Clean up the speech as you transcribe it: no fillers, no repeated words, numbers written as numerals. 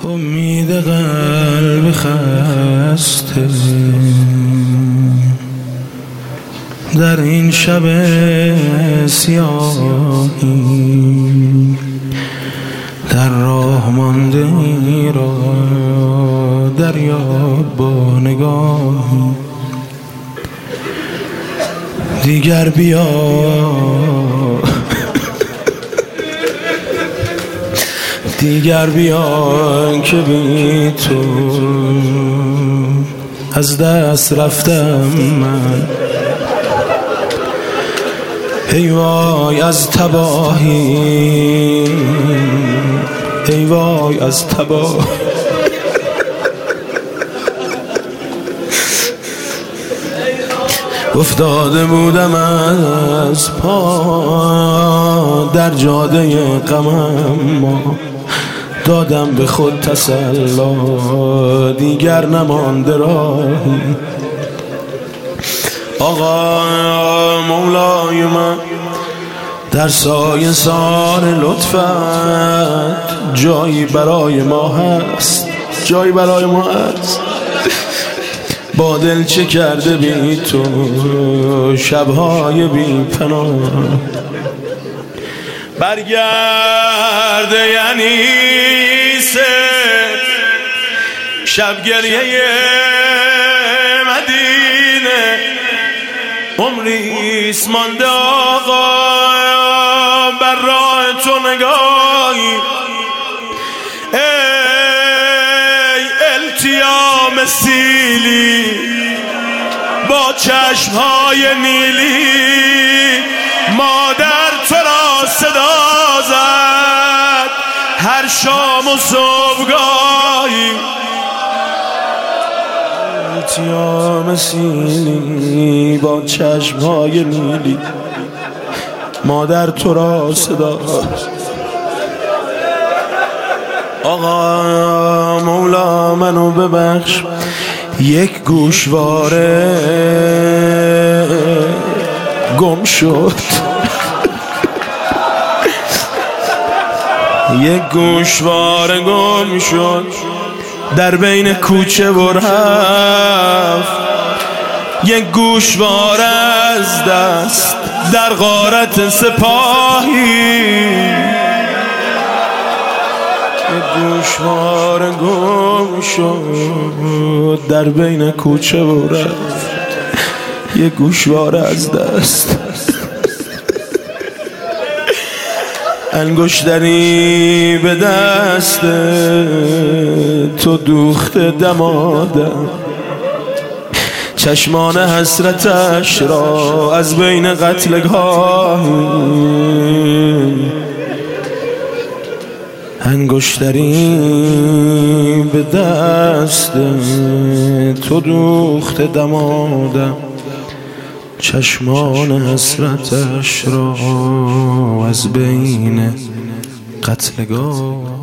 امید قلب خسته در این شب سیاهی، در راه مانده ای را دریاب با نگاهی. دیگر بیا دیگر بیا که بی تو از دست رفتم من. ای وای از تباهی، ای وای از تباهی. افتاده بودم از پا در جاده غمم، دادم به خود تسلا دیگر نمانده راهی. آقا مولای من در سایه سار لطفت جایی برای ما هست، جایی برای ما هست. با دل چه کرده بی تو شبهای بی پناه. برگرده یعنی شب گریه مدینه، عمریست مانده آقا بر راه تو نگاهی. ای التیام سیلی با چشمهای نیلی، مادر تو را صدا زد هر شام و صبحگاهی. التیام سیلی با چشمهای نیلی، مادر تو را صدا. آقا مولا منو ببخش، یک گوشواره گم شد، یک گوشواره گم شد در بین کوچه و رفت. یک گوشواره از دست در غارت سپاهی، یک گوشواره گم شد در بین کوچه و رفت. یک گوشواره از دست. انگشتری به دست تو دوخته دمادم، چشمان حسرتش را از بین قتلگاه. انگشتری به دست تو دوخته دمادم، چشمان حسرتش را از بین قتلگاه.